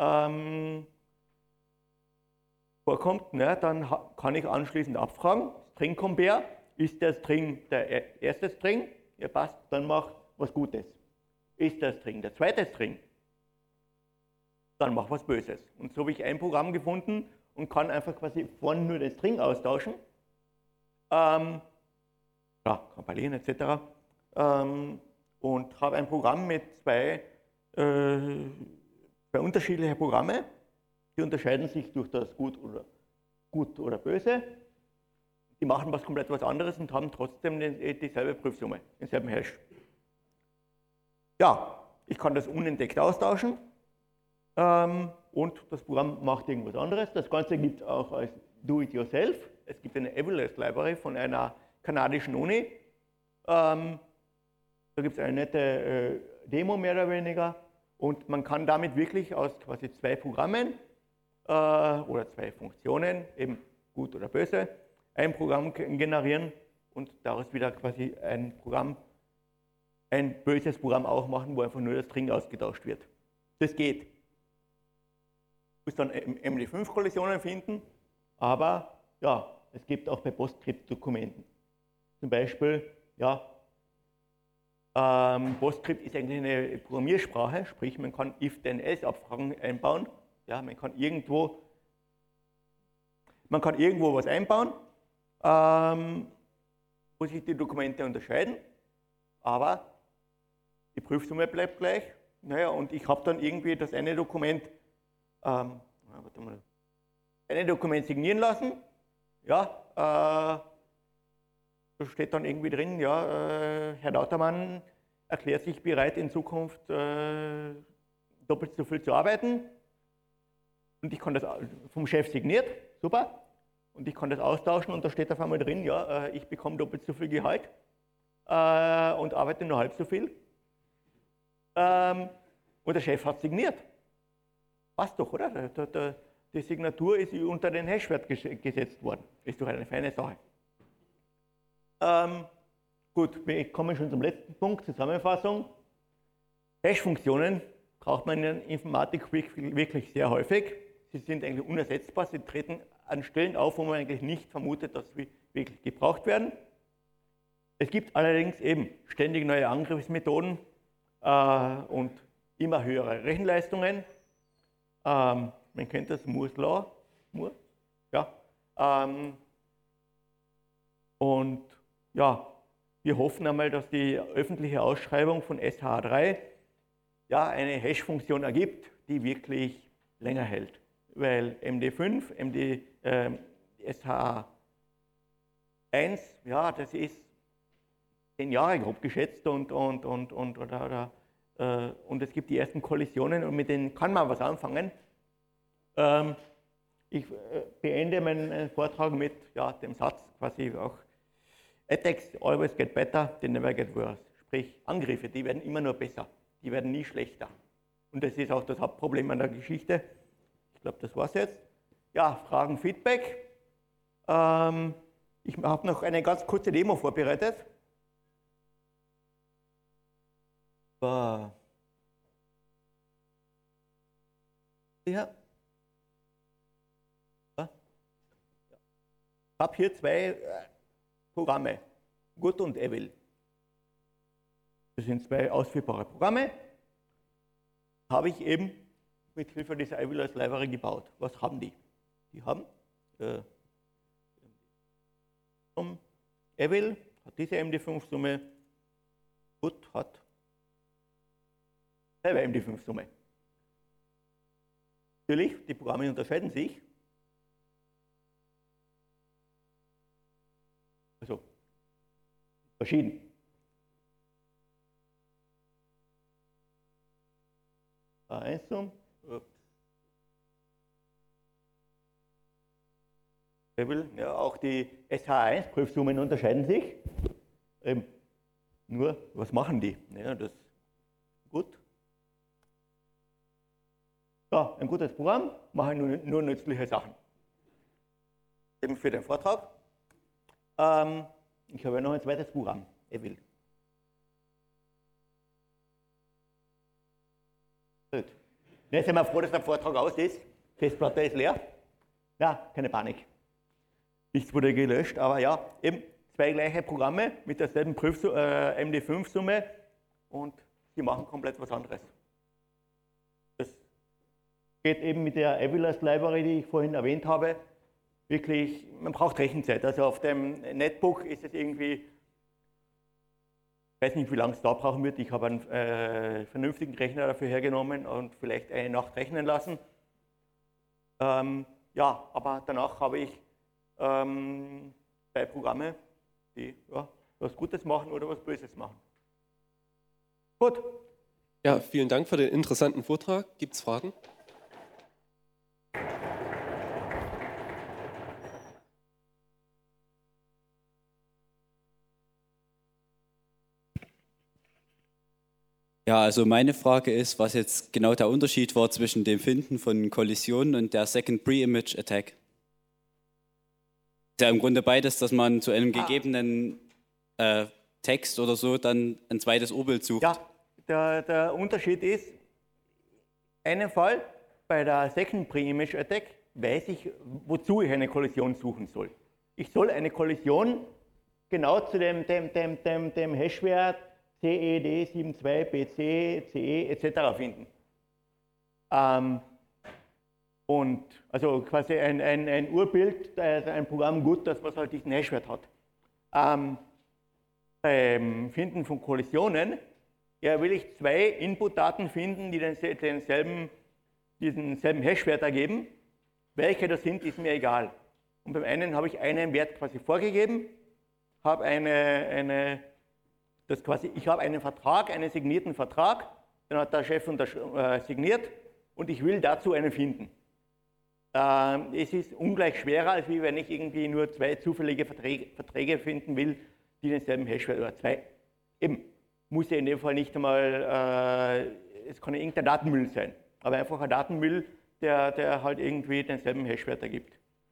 vorkommt, ne, dann kann ich anschließend abfragen, String compare, ist der String der erste String, ja passt, dann mach was Gutes. Ist der String der zweite String, dann mach was Böses. Und so habe ich ein Programm gefunden und kann einfach quasi vorne nur den String austauschen, ja, kompilieren etc. Und habe ein Programm mit zwei unterschiedliche Programme, die unterscheiden sich durch das Gut oder Böse. Die machen komplett was anderes und haben trotzdem dieselbe Prüfsumme, denselben Hash. Ja, ich kann das unentdeckt austauschen. und das Programm macht irgendwas anderes. Das Ganze gibt es auch als Do-it-yourself. Es gibt eine Evilest Library von einer kanadischen Uni. Da gibt es eine nette Demo mehr oder weniger und man kann damit wirklich aus quasi 2 Programmen oder 2 Funktionen, eben gut oder böse, ein Programm generieren und daraus wieder quasi ein böses Programm auch machen, wo einfach nur das String ausgetauscht wird. Das geht. Du musst dann MD5-Kollisionen finden, aber ja, es gibt auch bei PostScript-Dokumenten. Zum Beispiel, ja, PostScript ist eigentlich eine Programmiersprache, sprich man kann if-then-else-Abfragen einbauen. Ja, man kann irgendwo was einbauen, wo sich die Dokumente unterscheiden, aber die Prüfsumme bleibt gleich. Naja, und ich habe dann irgendwie das eine Dokument signieren lassen. Ja, da steht dann irgendwie drin, ja, Herr Lautermann erklärt sich bereit, in Zukunft doppelt so viel zu arbeiten. Und ich kann das vom Chef signiert, super. Und ich kann das austauschen und da steht auf einmal drin, ja, ich bekomme doppelt so viel Gehalt und arbeite nur halb so viel. Und der Chef hat signiert. Passt doch, oder? Die Signatur ist unter den Hashwert gesetzt worden. Ist doch eine feine Sache. Gut, wir kommen schon zum letzten Punkt, Zusammenfassung. Hash-Funktionen braucht man in der Informatik wirklich sehr häufig. Sie sind eigentlich unersetzbar, sie treten an Stellen auf, wo man eigentlich nicht vermutet, dass sie wirklich gebraucht werden. Es gibt allerdings eben ständig neue Angriffsmethoden und immer höhere Rechenleistungen. Man kennt das Moore's Law. Moore? Ja. Und ja, wir hoffen einmal, dass die öffentliche Ausschreibung von SHA-3 ja, eine Hash-Funktion ergibt, die wirklich länger hält. Weil MD5, SHA-1, ja, das ist 10 Jahre grob geschätzt und es gibt die ersten Kollisionen und mit denen kann man was anfangen. Ich beende meinen Vortrag mit ja, dem Satz quasi auch, Attacks always get better, they never get worse. Sprich, Angriffe, die werden immer nur besser, die werden nie schlechter. Und das ist auch das Hauptproblem an der Geschichte. Ich glaube, das war's jetzt. Ja, Fragen, Feedback. Ich habe noch eine ganz kurze Demo vorbereitet. Ja. Ich habe hier 2 Programme, Good und Evil. Das sind 2 ausführbare Programme. Habe ich eben mit Hilfe dieser Evil als Library gebaut. Was haben die? Die haben Evil hat diese MD5-Summe, Good hat selber MD5-Summe. Natürlich, die Programme unterscheiden sich. Also, verschieden. A1-Sum. Ja, auch die SH1-Prüfsummen unterscheiden sich. Nur, was machen die? Ja, das ist gut. Ja, ein gutes Programm, machen nur nützliche Sachen. Eben für den Vortrag. Ich habe noch ein zweites Programm, Evil. Gut. Jetzt sind wir froh, dass der Vortrag aus ist. Festplatte ist leer. Ja, keine Panik. Nichts wurde gelöscht, aber ja, eben 2 gleiche Programme mit derselben MD5-Summe und die machen komplett was anderes. Das geht eben mit der Evilest Library, die ich vorhin erwähnt habe, wirklich, man braucht Rechenzeit. Also auf dem Netbook ist es irgendwie, ich weiß nicht, wie lange es da brauchen wird. Ich habe einen vernünftigen Rechner dafür hergenommen und vielleicht eine Nacht rechnen lassen. Ja, aber danach habe ich 2 Programme, die ja, was Gutes machen oder was Böses machen. Gut. Ja, vielen Dank für den interessanten Vortrag. Gibt es Fragen? Ja, also meine Frage ist, was jetzt genau der Unterschied war zwischen dem Finden von Kollisionen und der Second Pre-Image Attack. Ist ja im Grunde beides, dass man zu einem gegebenen Text oder so dann ein zweites Urbild sucht. Ja, der Unterschied ist, einen Fall bei der Second Pre-Image Attack weiß ich, wozu ich eine Kollision suchen soll. Ich soll eine Kollision genau zu dem Hashwert CED72BC, CE etc. finden. Und also quasi ein Urbild, ein Programm gut, dass man halt diesen Hashwert hat. Beim Finden von Kollisionen will ich zwei Inputdaten finden, die diesen selben Hashwert ergeben. Welche das sind, ist mir egal. Und beim einen habe ich einen Wert quasi vorgegeben, habe ich habe einen Vertrag, einen signierten Vertrag, den hat der Chef signiert und ich will dazu einen finden. Es ist ungleich schwerer, als wenn ich irgendwie nur zwei zufällige Verträge finden will, die denselben Hashwert oder zwei. Eben, muss ja in dem Fall nicht einmal, es kann ja irgendein Datenmüll sein, aber einfach ein Datenmüll, der halt irgendwie denselben Hashwert ergibt.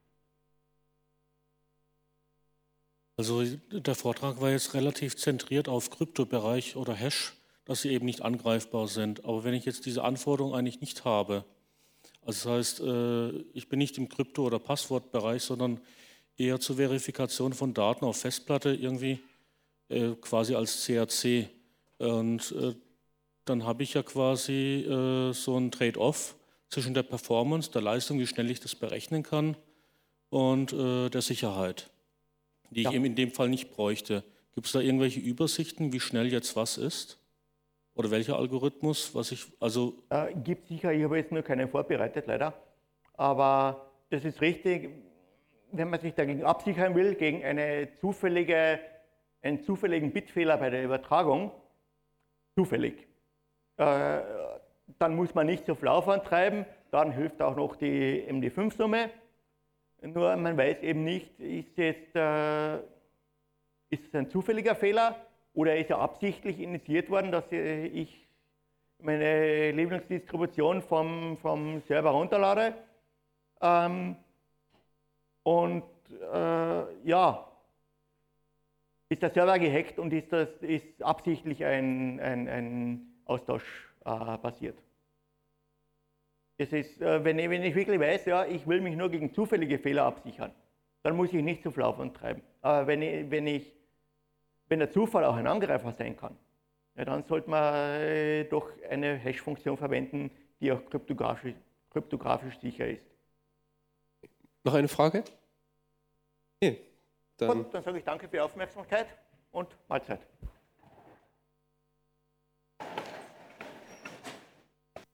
Also der Vortrag war jetzt relativ zentriert auf Kryptobereich oder Hash, dass sie eben nicht angreifbar sind. Aber wenn ich jetzt diese Anforderung eigentlich nicht habe, also das heißt, ich bin nicht im Krypto- oder Passwortbereich, sondern eher zur Verifikation von Daten auf Festplatte irgendwie quasi als CRC. Und dann habe ich ja quasi so ein Trade-off zwischen der Performance, der Leistung, wie schnell ich das berechnen kann, und der Sicherheit, die ich eben in dem Fall nicht bräuchte. Gibt es da irgendwelche Übersichten, wie schnell jetzt was ist? Oder welcher Algorithmus, Gibt sicher, ich habe jetzt nur keinen vorbereitet, leider. Aber das ist richtig, wenn man sich dagegen absichern will, gegen einen zufälligen Bitfehler bei der Übertragung, zufällig, dann muss man nicht so viel Aufwand treiben, dann hilft auch noch die MD5-Summe. Nur man weiß eben nicht, ist es ein zufälliger Fehler oder ist er absichtlich initiiert worden, dass ich meine Lieblingsdistribution vom Server runterlade. Ist der Server gehackt und ist absichtlich ein Austausch passiert. Das ist, wenn ich wirklich weiß, ja, ich will mich nur gegen zufällige Fehler absichern, dann muss ich nicht so viel Aufwand treiben. Aber wenn der Zufall auch ein Angreifer sein kann, ja, dann sollte man doch eine Hash-Funktion verwenden, die auch kryptografisch sicher ist. Noch eine Frage? Okay, Gut, dann sage ich danke für die Aufmerksamkeit und Mahlzeit.